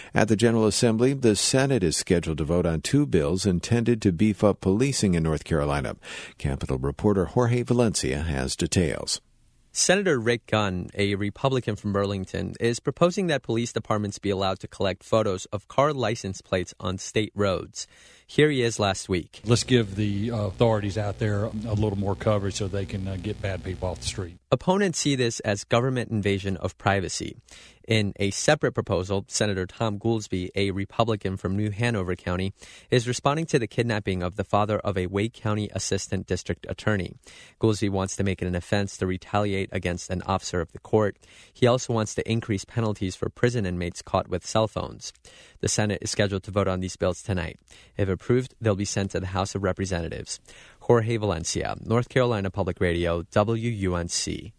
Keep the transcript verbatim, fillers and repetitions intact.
At the General Assembly, the Senate is scheduled to vote on two bills intended to beef up policing in North Carolina. Capitol reporter Jorge Valencia has details. Senator Rick Gunn, a Republican from Burlington, is proposing that police departments be allowed to collect photos of car license plates on state roads. Here he is last week. Let's give the authorities out there a little more coverage so they can uh, get bad people off the street. Opponents see this as government invasion of privacy. In a separate proposal, Senator Tom Goolsbee, a Republican from New Hanover County, is responding to the kidnapping of the father of a Wake County Assistant District Attorney. Goolsbee wants to make it an offense to retaliate against an officer of the court. He also wants to increase penalties for prison inmates caught with cell phones. The Senate is scheduled to vote on these bills tonight. If approved, they'll be sent to the House of Representatives. Jorge Valencia, North Carolina Public Radio, W U N C.